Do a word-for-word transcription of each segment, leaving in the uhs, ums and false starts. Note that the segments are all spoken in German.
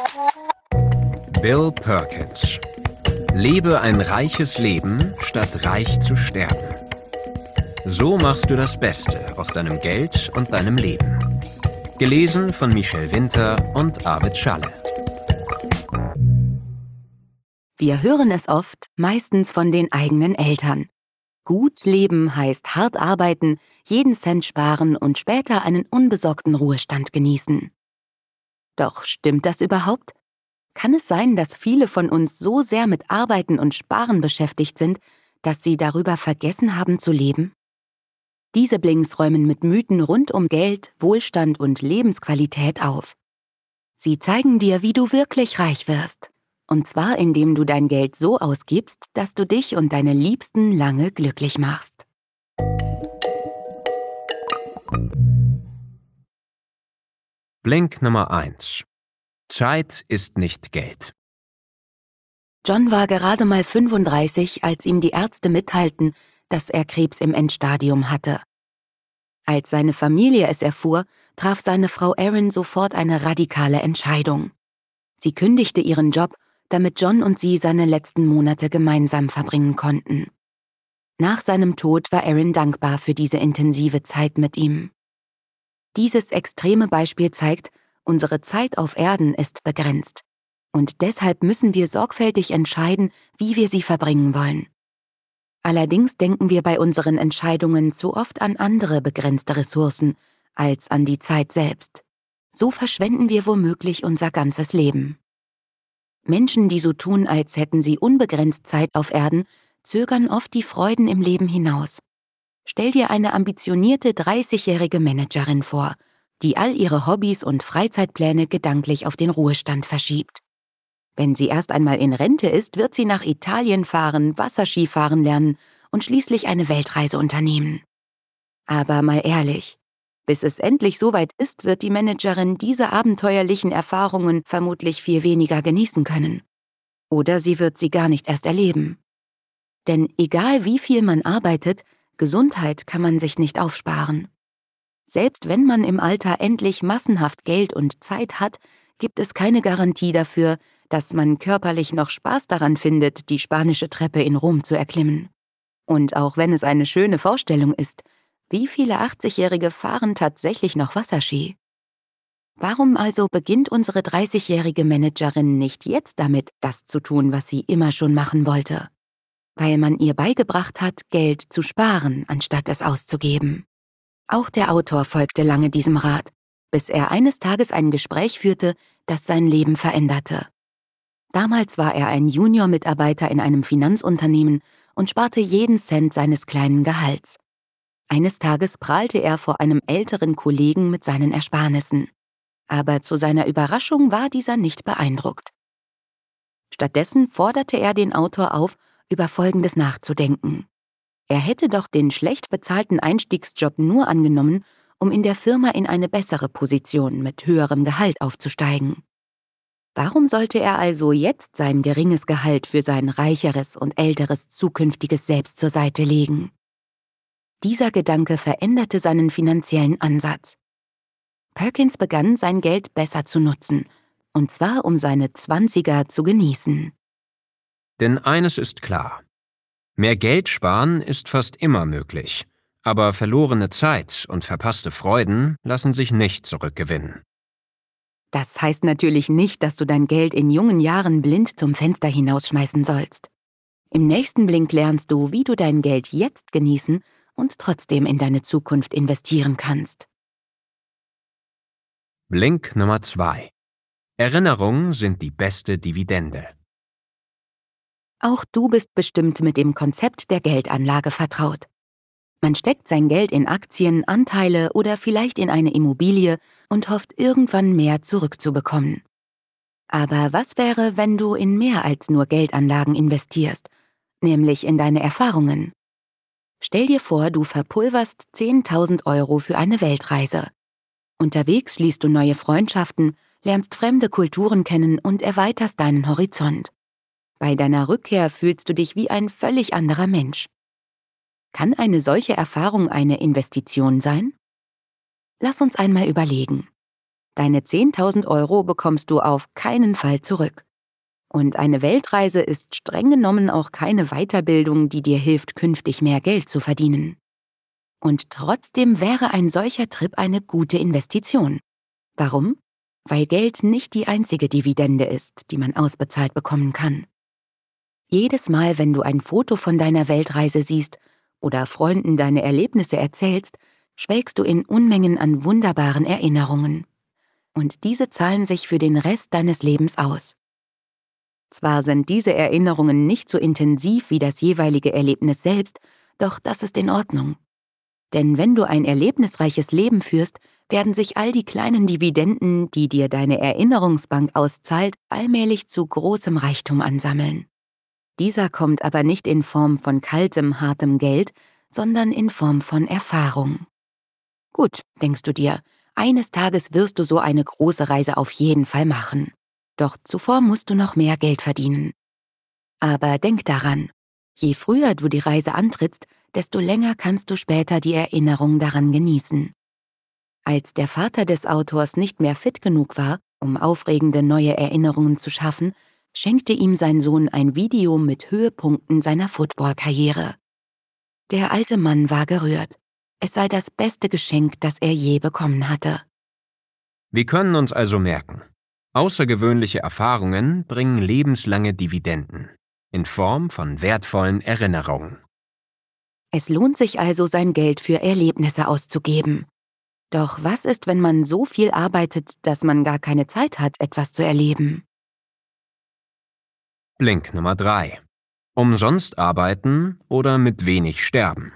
Bill Perkins. Lebe ein reiches Leben, statt reich zu sterben. So machst du das Beste aus deinem Geld und deinem Leben. Gelesen von Michel Winter und Arvid Schalle. Wir hören es oft, meistens von den eigenen Eltern. Gut leben heißt hart arbeiten, jeden Cent sparen und später einen unbesorgten Ruhestand genießen. Doch stimmt das überhaupt? Kann es sein, dass viele von uns so sehr mit Arbeiten und Sparen beschäftigt sind, dass sie darüber vergessen haben zu leben? Diese Blinks räumen mit Mythen rund um Geld, Wohlstand und Lebensqualität auf. Sie zeigen dir, wie du wirklich reich wirst. Und zwar, indem du dein Geld so ausgibst, dass du dich und deine Liebsten lange glücklich machst. Blink Nummer eins. Zeit ist nicht Geld. John war gerade mal fünfunddreißig, als ihm die Ärzte mitteilten, dass er Krebs im Endstadium hatte. Als seine Familie es erfuhr, traf seine Frau Erin sofort eine radikale Entscheidung. Sie kündigte ihren Job, damit John und sie seine letzten Monate gemeinsam verbringen konnten. Nach seinem Tod war Erin dankbar für diese intensive Zeit mit ihm. Dieses extreme Beispiel zeigt, unsere Zeit auf Erden ist begrenzt. Und deshalb müssen wir sorgfältig entscheiden, wie wir sie verbringen wollen. Allerdings denken wir bei unseren Entscheidungen zu oft an andere begrenzte Ressourcen als an die Zeit selbst. So verschwenden wir womöglich unser ganzes Leben. Menschen, die so tun, als hätten sie unbegrenzt Zeit auf Erden, zögern oft die Freuden im Leben hinaus. Stell dir eine ambitionierte dreißigjährige Managerin vor, die all ihre Hobbys und Freizeitpläne gedanklich auf den Ruhestand verschiebt. Wenn sie erst einmal in Rente ist, wird sie nach Italien fahren, Wasserskifahren lernen und schließlich eine Weltreise unternehmen. Aber mal ehrlich, bis es endlich soweit ist, wird die Managerin diese abenteuerlichen Erfahrungen vermutlich viel weniger genießen können. Oder sie wird sie gar nicht erst erleben. Denn egal wie viel man arbeitet, Gesundheit kann man sich nicht aufsparen. Selbst wenn man im Alter endlich massenhaft Geld und Zeit hat, gibt es keine Garantie dafür, dass man körperlich noch Spaß daran findet, die spanische Treppe in Rom zu erklimmen. Und auch wenn es eine schöne Vorstellung ist, wie viele achtzigjährige fahren tatsächlich noch Wasserski? Warum also beginnt unsere dreißigjährige Managerin nicht jetzt damit, das zu tun, was sie immer schon machen wollte? Weil man ihr beigebracht hat, Geld zu sparen, anstatt es auszugeben. Auch der Autor folgte lange diesem Rat, bis er eines Tages ein Gespräch führte, das sein Leben veränderte. Damals war er ein Junior-Mitarbeiter in einem Finanzunternehmen und sparte jeden Cent seines kleinen Gehalts. Eines Tages prahlte er vor einem älteren Kollegen mit seinen Ersparnissen. Aber zu seiner Überraschung war dieser nicht beeindruckt. Stattdessen forderte er den Autor auf, über Folgendes nachzudenken. Er hätte doch den schlecht bezahlten Einstiegsjob nur angenommen, um in der Firma in eine bessere Position mit höherem Gehalt aufzusteigen. Warum sollte er also jetzt sein geringes Gehalt für sein reicheres und älteres zukünftiges Selbst zur Seite legen? Dieser Gedanke veränderte seinen finanziellen Ansatz. Perkins begann, sein Geld besser zu nutzen, und zwar um seine Zwanziger zu genießen. Denn eines ist klar: Mehr Geld sparen ist fast immer möglich, aber verlorene Zeit und verpasste Freuden lassen sich nicht zurückgewinnen. Das heißt natürlich nicht, dass du dein Geld in jungen Jahren blind zum Fenster hinausschmeißen sollst. Im nächsten Blink lernst du, wie du dein Geld jetzt genießen und trotzdem in deine Zukunft investieren kannst. Blink Nummer zwei. Erinnerungen sind die beste Dividende. Auch du bist bestimmt mit dem Konzept der Geldanlage vertraut. Man steckt sein Geld in Aktien, Anteile oder vielleicht in eine Immobilie und hofft, irgendwann mehr zurückzubekommen. Aber was wäre, wenn du in mehr als nur Geldanlagen investierst, nämlich in deine Erfahrungen? Stell dir vor, du verpulverst zehntausend Euro für eine Weltreise. Unterwegs schließt du neue Freundschaften, lernst fremde Kulturen kennen und erweiterst deinen Horizont. Bei deiner Rückkehr fühlst du dich wie ein völlig anderer Mensch. Kann eine solche Erfahrung eine Investition sein? Lass uns einmal überlegen. Deine zehntausend Euro bekommst du auf keinen Fall zurück. Und eine Weltreise ist streng genommen auch keine Weiterbildung, die dir hilft, künftig mehr Geld zu verdienen. Und trotzdem wäre ein solcher Trip eine gute Investition. Warum? Weil Geld nicht die einzige Dividende ist, die man ausbezahlt bekommen kann. Jedes Mal, wenn du ein Foto von deiner Weltreise siehst oder Freunden deine Erlebnisse erzählst, schwelgst du in Unmengen an wunderbaren Erinnerungen. Und diese zahlen sich für den Rest deines Lebens aus. Zwar sind diese Erinnerungen nicht so intensiv wie das jeweilige Erlebnis selbst, doch das ist in Ordnung. Denn wenn du ein erlebnisreiches Leben führst, werden sich all die kleinen Dividenden, die dir deine Erinnerungsbank auszahlt, allmählich zu großem Reichtum ansammeln. Dieser kommt aber nicht in Form von kaltem, hartem Geld, sondern in Form von Erfahrung. Gut, denkst du dir, eines Tages wirst du so eine große Reise auf jeden Fall machen. Doch zuvor musst du noch mehr Geld verdienen. Aber denk daran, je früher du die Reise antrittst, desto länger kannst du später die Erinnerung daran genießen. Als der Vater des Autors nicht mehr fit genug war, um aufregende neue Erinnerungen zu schaffen, schenkte ihm sein Sohn ein Video mit Höhepunkten seiner Football-Karriere. Der alte Mann war gerührt. Es sei das beste Geschenk, das er je bekommen hatte. Wir können uns also merken: Außergewöhnliche Erfahrungen bringen lebenslange Dividenden in Form von wertvollen Erinnerungen. Es lohnt sich also, sein Geld für Erlebnisse auszugeben. Doch was ist, wenn man so viel arbeitet, dass man gar keine Zeit hat, etwas zu erleben? Blink Nummer drei. Umsonst arbeiten oder mit wenig sterben.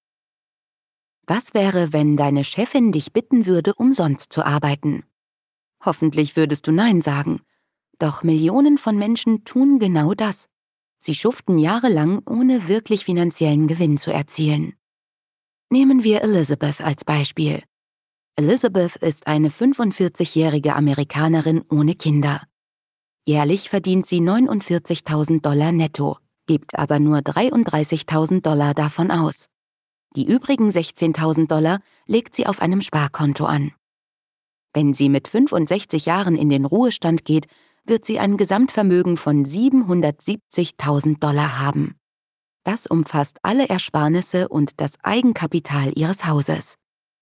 Was wäre, wenn deine Chefin dich bitten würde, umsonst zu arbeiten? Hoffentlich würdest du Nein sagen. Doch Millionen von Menschen tun genau das. Sie schuften jahrelang, ohne wirklich finanziellen Gewinn zu erzielen. Nehmen wir Elizabeth als Beispiel. Elizabeth ist eine fünfundvierzigjährige Amerikanerin ohne Kinder. Jährlich verdient sie neunundvierzigtausend Dollar netto, gibt aber nur dreiunddreißigtausend Dollar davon aus. Die übrigen sechzehntausend Dollar legt sie auf einem Sparkonto an. Wenn sie mit fünfundsechzig Jahren in den Ruhestand geht, wird sie ein Gesamtvermögen von siebenhundertsiebzigtausend Dollar haben. Das umfasst alle Ersparnisse und das Eigenkapital ihres Hauses.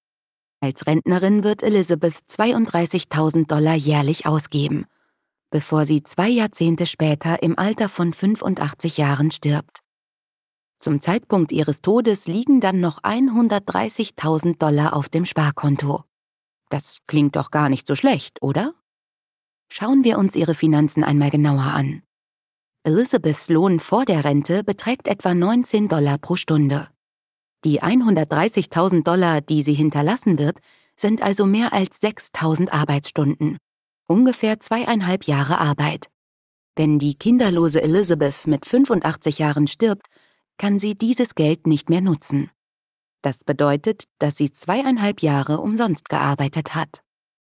Als Rentnerin wird Elizabeth zweiunddreißigtausend Dollar jährlich ausgeben, bevor sie zwei Jahrzehnte später im Alter von fünfundachtzig Jahren stirbt. Zum Zeitpunkt ihres Todes liegen dann noch hundertdreißigtausend Dollar auf dem Sparkonto. Das klingt doch gar nicht so schlecht, oder? Schauen wir uns ihre Finanzen einmal genauer an. Elizabeths Lohn vor der Rente beträgt etwa neunzehn Dollar pro Stunde. Die hundertdreißigtausend Dollar, die sie hinterlassen wird, sind also mehr als sechstausend Arbeitsstunden. Ungefähr zweieinhalb Jahre Arbeit. Wenn die kinderlose Elizabeth mit fünfundachtzig Jahren stirbt, kann sie dieses Geld nicht mehr nutzen. Das bedeutet, dass sie zweieinhalb Jahre umsonst gearbeitet hat.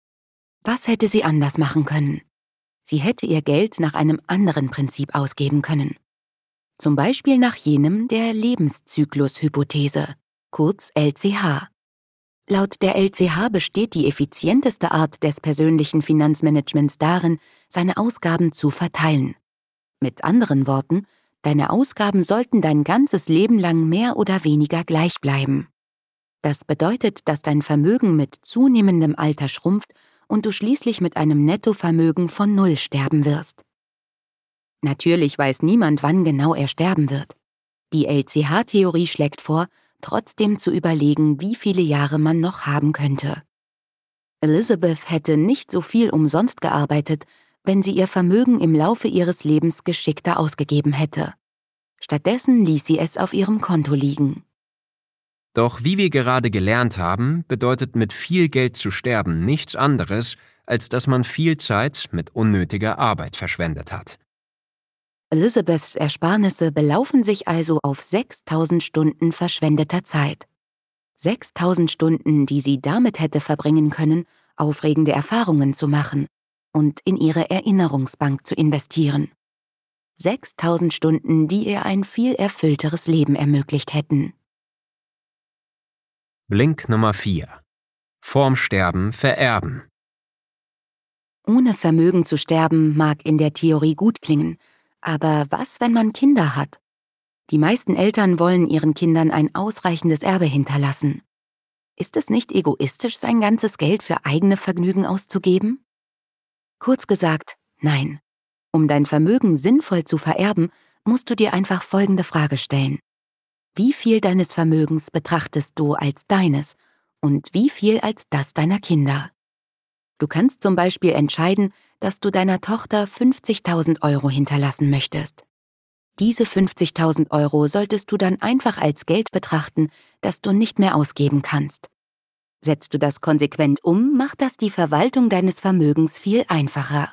Was hätte sie anders machen können? Sie hätte ihr Geld nach einem anderen Prinzip ausgeben können. Zum Beispiel nach jenem der Lebenszyklushypothese, kurz L C H. Laut der L C H besteht die effizienteste Art des persönlichen Finanzmanagements darin, seine Ausgaben zu verteilen. Mit anderen Worten, deine Ausgaben sollten dein ganzes Leben lang mehr oder weniger gleich bleiben. Das bedeutet, dass dein Vermögen mit zunehmendem Alter schrumpft und du schließlich mit einem Nettovermögen von Null sterben wirst. Natürlich weiß niemand, wann genau er sterben wird. Die L C H-Theorie schlägt vor, trotzdem zu überlegen, wie viele Jahre man noch haben könnte. Elizabeth hätte nicht so viel umsonst gearbeitet, wenn sie ihr Vermögen im Laufe ihres Lebens geschickter ausgegeben hätte. Stattdessen ließ sie es auf ihrem Konto liegen. Doch wie wir gerade gelernt haben, bedeutet mit viel Geld zu sterben nichts anderes, als dass man viel Zeit mit unnötiger Arbeit verschwendet hat. Elizabeths Ersparnisse belaufen sich also auf sechstausend Stunden verschwendeter Zeit. sechstausend Stunden, die sie damit hätte verbringen können, aufregende Erfahrungen zu machen und in ihre Erinnerungsbank zu investieren. sechstausend Stunden, die ihr ein viel erfüllteres Leben ermöglicht hätten. Blink Nummer vier. Vorm Sterben vererben. Ohne Vermögen zu sterben mag in der Theorie gut klingen, aber was, wenn man Kinder hat? Die meisten Eltern wollen ihren Kindern ein ausreichendes Erbe hinterlassen. Ist es nicht egoistisch, sein ganzes Geld für eigene Vergnügen auszugeben? Kurz gesagt, nein. Um dein Vermögen sinnvoll zu vererben, musst du dir einfach folgende Frage stellen. Wie viel deines Vermögens betrachtest du als deines und wie viel als das deiner Kinder? Du kannst zum Beispiel entscheiden, dass du deiner Tochter fünfzigtausend Euro hinterlassen möchtest. Diese fünfzigtausend Euro solltest du dann einfach als Geld betrachten, das du nicht mehr ausgeben kannst. Setzt du das konsequent um, macht das die Verwaltung deines Vermögens viel einfacher.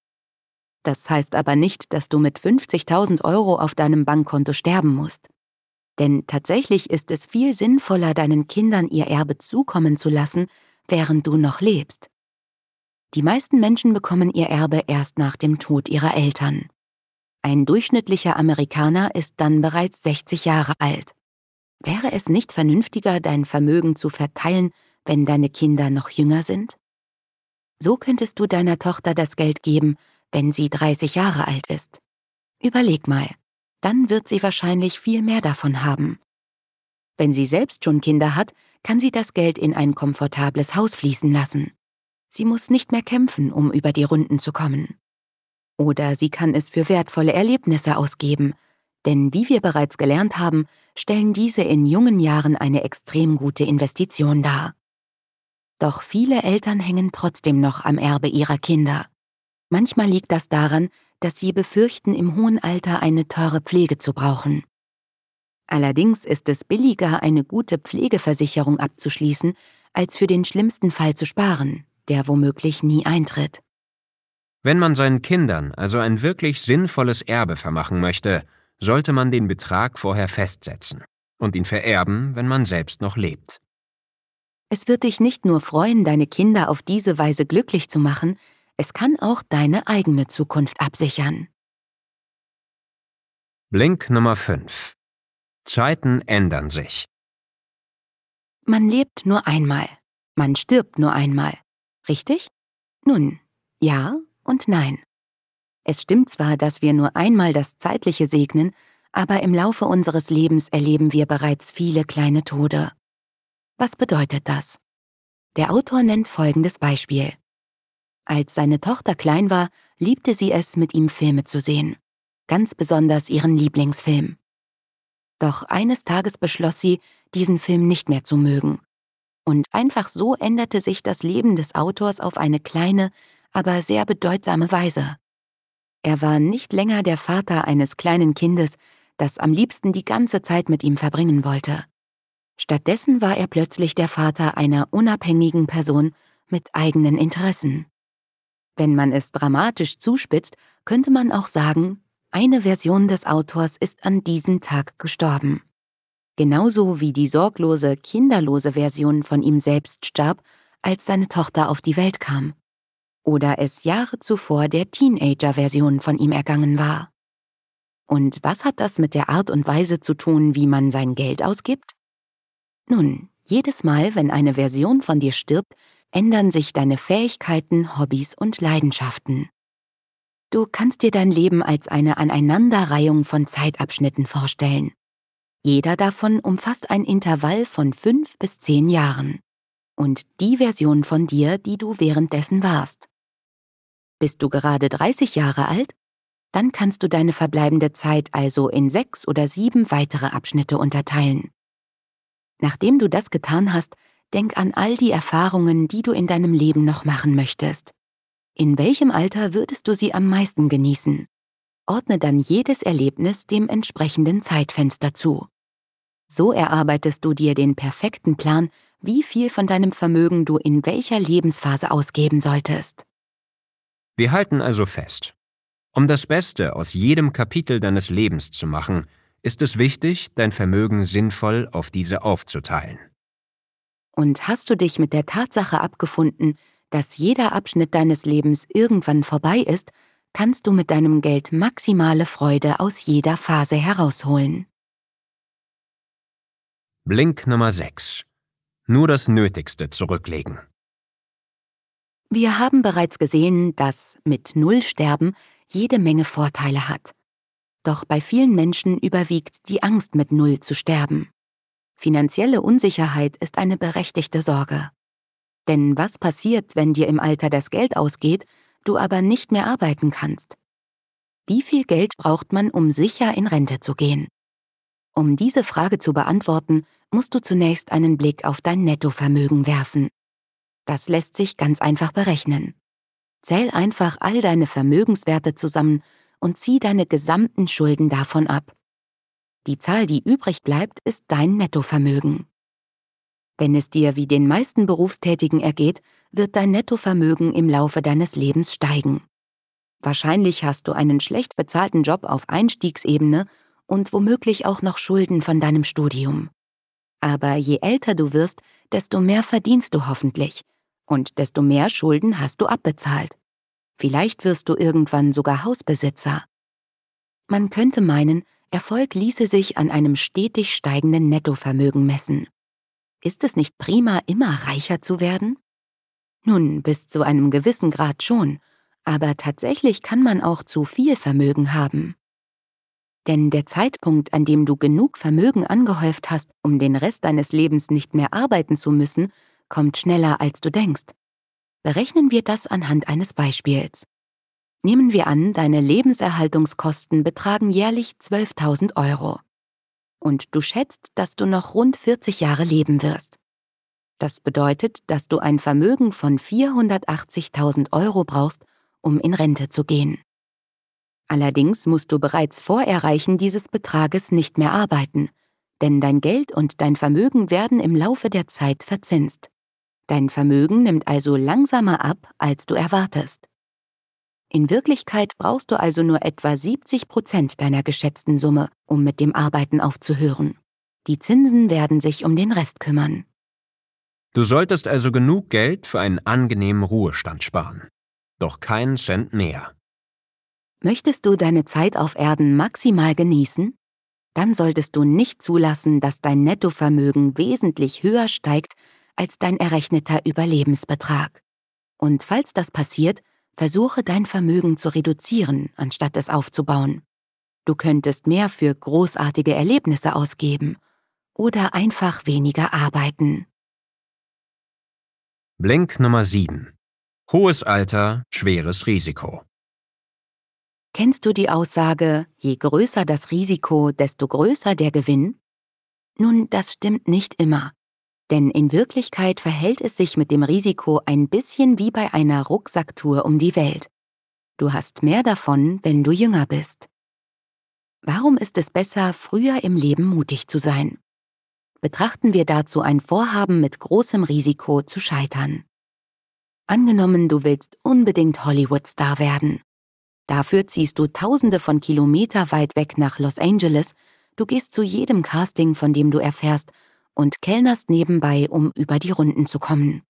Das heißt aber nicht, dass du mit fünfzigtausend Euro auf deinem Bankkonto sterben musst. Denn tatsächlich ist es viel sinnvoller, deinen Kindern ihr Erbe zukommen zu lassen, während du noch lebst. Die meisten Menschen bekommen ihr Erbe erst nach dem Tod ihrer Eltern. Ein durchschnittlicher Amerikaner ist dann bereits sechzig Jahre alt. Wäre es nicht vernünftiger, dein Vermögen zu verteilen, wenn deine Kinder noch jünger sind? So könntest du deiner Tochter das Geld geben, wenn sie dreißig Jahre alt ist. Überleg mal, dann wird sie wahrscheinlich viel mehr davon haben. Wenn sie selbst schon Kinder hat, kann sie das Geld in ein komfortables Haus fließen lassen. Sie muss nicht mehr kämpfen, um über die Runden zu kommen. Oder sie kann es für wertvolle Erlebnisse ausgeben, denn wie wir bereits gelernt haben, stellen diese in jungen Jahren eine extrem gute Investition dar. Doch viele Eltern hängen trotzdem noch am Erbe ihrer Kinder. Manchmal liegt das daran, dass sie befürchten, im hohen Alter eine teure Pflege zu brauchen. Allerdings ist es billiger, eine gute Pflegeversicherung abzuschließen, als für den schlimmsten Fall zu sparen, der womöglich nie eintritt. Wenn man seinen Kindern also ein wirklich sinnvolles Erbe vermachen möchte, sollte man den Betrag vorher festsetzen und ihn vererben, wenn man selbst noch lebt. Es wird dich nicht nur freuen, deine Kinder auf diese Weise glücklich zu machen, es kann auch deine eigene Zukunft absichern. Blink Nummer fünf. Zeiten ändern sich. Man lebt nur einmal. Man stirbt nur einmal. Richtig? Nun, ja und nein. Es stimmt zwar, dass wir nur einmal das Zeitliche segnen, aber im Laufe unseres Lebens erleben wir bereits viele kleine Tode. Was bedeutet das? Der Autor nennt folgendes Beispiel. Als seine Tochter klein war, liebte sie es, mit ihm Filme zu sehen. Ganz besonders ihren Lieblingsfilm. Doch eines Tages beschloss sie, diesen Film nicht mehr zu mögen. Und einfach so änderte sich das Leben des Autors auf eine kleine, aber sehr bedeutsame Weise. Er war nicht länger der Vater eines kleinen Kindes, das am liebsten die ganze Zeit mit ihm verbringen wollte. Stattdessen war er plötzlich der Vater einer unabhängigen Person mit eigenen Interessen. Wenn man es dramatisch zuspitzt, könnte man auch sagen, eine Version des Autors ist an diesem Tag gestorben. Genauso wie die sorglose, kinderlose Version von ihm selbst starb, als seine Tochter auf die Welt kam. Oder es Jahre zuvor der Teenager-Version von ihm ergangen war. Und was hat das mit der Art und Weise zu tun, wie man sein Geld ausgibt? Nun, jedes Mal, wenn eine Version von dir stirbt, ändern sich deine Fähigkeiten, Hobbys und Leidenschaften. Du kannst dir dein Leben als eine Aneinanderreihung von Zeitabschnitten vorstellen. Jeder davon umfasst ein Intervall von fünf bis zehn Jahren. Und die Version von dir, die du währenddessen warst. Bist du gerade dreißig Jahre alt? Dann kannst du deine verbleibende Zeit also in sechs oder sieben weitere Abschnitte unterteilen. Nachdem du das getan hast, denk an all die Erfahrungen, die du in deinem Leben noch machen möchtest. In welchem Alter würdest du sie am meisten genießen? Ordne dann jedes Erlebnis dem entsprechenden Zeitfenster zu. So erarbeitest du dir den perfekten Plan, wie viel von deinem Vermögen du in welcher Lebensphase ausgeben solltest. Wir halten also fest. Um das Beste aus jedem Kapitel deines Lebens zu machen, ist es wichtig, dein Vermögen sinnvoll auf diese aufzuteilen. Und hast du dich mit der Tatsache abgefunden, dass jeder Abschnitt deines Lebens irgendwann vorbei ist, kannst du mit deinem Geld maximale Freude aus jeder Phase herausholen. Blink Nummer sechs. Nur das Nötigste zurücklegen. Wir haben bereits gesehen, dass mit Null sterben jede Menge Vorteile hat. Doch bei vielen Menschen überwiegt die Angst, mit Null zu sterben. Finanzielle Unsicherheit ist eine berechtigte Sorge. Denn was passiert, wenn dir im Alter das Geld ausgeht, du aber nicht mehr arbeiten kannst? Wie viel Geld braucht man, um sicher in Rente zu gehen? Um diese Frage zu beantworten, musst du zunächst einen Blick auf dein Nettovermögen werfen. Das lässt sich ganz einfach berechnen. Zähl einfach all deine Vermögenswerte zusammen und zieh deine gesamten Schulden davon ab. Die Zahl, die übrig bleibt, ist dein Nettovermögen. Wenn es dir wie den meisten Berufstätigen ergeht, wird dein Nettovermögen im Laufe deines Lebens steigen. Wahrscheinlich hast du einen schlecht bezahlten Job auf Einstiegsebene und womöglich auch noch Schulden von deinem Studium. Aber je älter du wirst, desto mehr verdienst du hoffentlich und desto mehr Schulden hast du abbezahlt. Vielleicht wirst du irgendwann sogar Hausbesitzer. Man könnte meinen, Erfolg ließe sich an einem stetig steigenden Nettovermögen messen. Ist es nicht prima, immer reicher zu werden? Nun, bis zu einem gewissen Grad schon, aber tatsächlich kann man auch zu viel Vermögen haben. Denn der Zeitpunkt, an dem du genug Vermögen angehäuft hast, um den Rest deines Lebens nicht mehr arbeiten zu müssen, kommt schneller, als du denkst. Berechnen wir das anhand eines Beispiels. Nehmen wir an, deine Lebenserhaltungskosten betragen jährlich zwölftausend Euro. Und du schätzt, dass du noch rund vierzig Jahre leben wirst. Das bedeutet, dass du ein Vermögen von vierhundertachtzigtausend Euro brauchst, um in Rente zu gehen. Allerdings musst du bereits vor Erreichen dieses Betrages nicht mehr arbeiten, denn dein Geld und dein Vermögen werden im Laufe der Zeit verzinst. Dein Vermögen nimmt also langsamer ab, als du erwartest. In Wirklichkeit brauchst du also nur etwa siebzig Prozent deiner geschätzten Summe, um mit dem Arbeiten aufzuhören. Die Zinsen werden sich um den Rest kümmern. Du solltest also genug Geld für einen angenehmen Ruhestand sparen. Doch keinen Cent mehr. Möchtest du deine Zeit auf Erden maximal genießen? Dann solltest du nicht zulassen, dass dein Nettovermögen wesentlich höher steigt als dein errechneter Überlebensbetrag. Und falls das passiert, versuche dein Vermögen zu reduzieren, anstatt es aufzubauen. Du könntest mehr für großartige Erlebnisse ausgeben oder einfach weniger arbeiten. Blink Nummer sieben. Hohes Alter, schweres Risiko. Kennst du die Aussage, je größer das Risiko, desto größer der Gewinn? Nun, das stimmt nicht immer. Denn in Wirklichkeit verhält es sich mit dem Risiko ein bisschen wie bei einer Rucksacktour um die Welt. Du hast mehr davon, wenn du jünger bist. Warum ist es besser, früher im Leben mutig zu sein? Betrachten wir dazu ein Vorhaben mit großem Risiko zu scheitern. Angenommen, du willst unbedingt Hollywood-Star werden. Dafür ziehst du Tausende von Kilometer weit weg nach Los Angeles, du gehst zu jedem Casting, von dem du erfährst, und kellnerst nebenbei, um über die Runden zu kommen.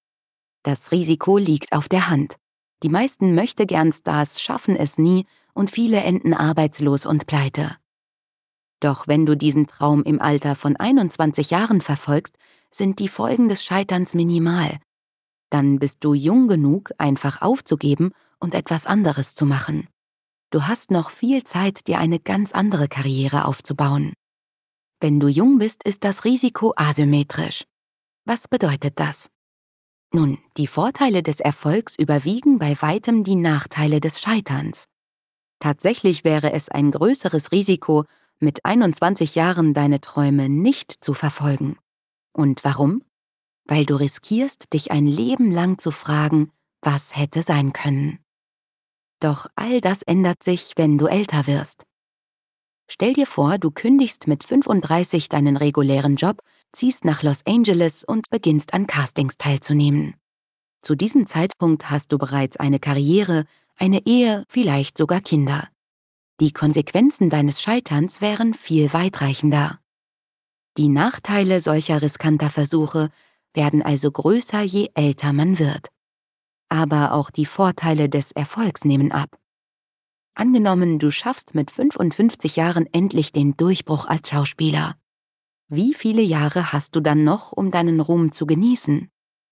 Das Risiko liegt auf der Hand. Die meisten Möchtegern-Stars schaffen es nie und viele enden arbeitslos und pleite. Doch wenn du diesen Traum im Alter von einundzwanzig Jahren verfolgst, sind die Folgen des Scheiterns minimal. Dann bist du jung genug, einfach aufzugeben und etwas anderes zu machen. Du hast noch viel Zeit, dir eine ganz andere Karriere aufzubauen. Wenn du jung bist, ist das Risiko asymmetrisch. Was bedeutet das? Nun, die Vorteile des Erfolgs überwiegen bei weitem die Nachteile des Scheiterns. Tatsächlich wäre es ein größeres Risiko, mit einundzwanzig Jahren deine Träume nicht zu verfolgen. Und warum? Weil du riskierst, dich ein Leben lang zu fragen, was hätte sein können. Doch all das ändert sich, wenn du älter wirst. Stell dir vor, du kündigst mit fünfunddreißig deinen regulären Job, ziehst nach Los Angeles und beginnst an Castings teilzunehmen. Zu diesem Zeitpunkt hast du bereits eine Karriere, eine Ehe, vielleicht sogar Kinder. Die Konsequenzen deines Scheiterns wären viel weitreichender. Die Nachteile solcher riskanter Versuche werden also größer, je älter man wird. Aber auch die Vorteile des Erfolgs nehmen ab. Angenommen, du schaffst mit fünfundfünfzig Jahren endlich den Durchbruch als Schauspieler. Wie viele Jahre hast du dann noch, um deinen Ruhm zu genießen?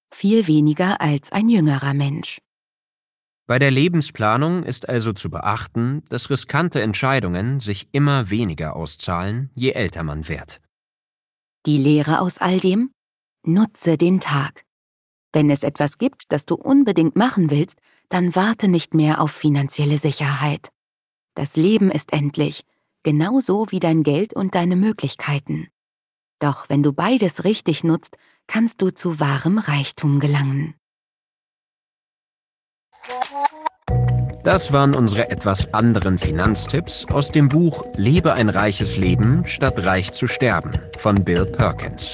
viel weniger als ein jüngerer Mensch. Bei der Lebensplanung ist also zu beachten, dass riskante Entscheidungen sich immer weniger auszahlen, je älter man wird. Die Lehre aus all dem? Nutze den Tag. Wenn es etwas gibt, das du unbedingt machen willst, dann warte nicht mehr auf finanzielle Sicherheit. Das Leben ist endlich, genauso wie dein Geld und deine Möglichkeiten. Doch wenn du beides richtig nutzt, kannst du zu wahrem Reichtum gelangen. Das waren unsere etwas anderen Finanztipps aus dem Buch »Lebe ein reiches Leben, statt reich zu sterben« von Bill Perkins.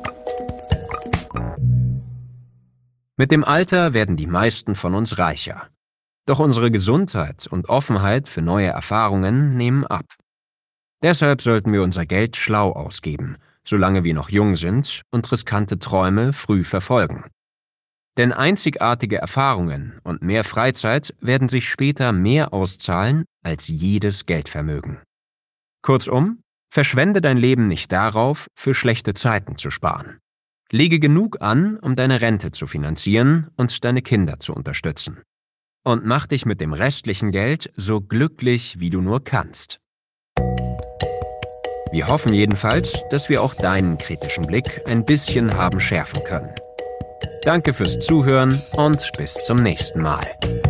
Mit dem Alter werden die meisten von uns reicher. Doch unsere Gesundheit und Offenheit für neue Erfahrungen nehmen ab. Deshalb sollten wir unser Geld schlau ausgeben, solange wir noch jung sind und riskante Träume früh verfolgen. Denn einzigartige Erfahrungen und mehr Freizeit werden sich später mehr auszahlen als jedes Geldvermögen. Kurzum, verschwende dein Leben nicht darauf, für schlechte Zeiten zu sparen. Lege genug an, um deine Rente zu finanzieren und deine Kinder zu unterstützen. Und mach dich mit dem restlichen Geld so glücklich, wie du nur kannst. Wir hoffen jedenfalls, dass wir auch deinen kritischen Blick ein bisschen haben schärfen können. Danke fürs Zuhören und bis zum nächsten Mal.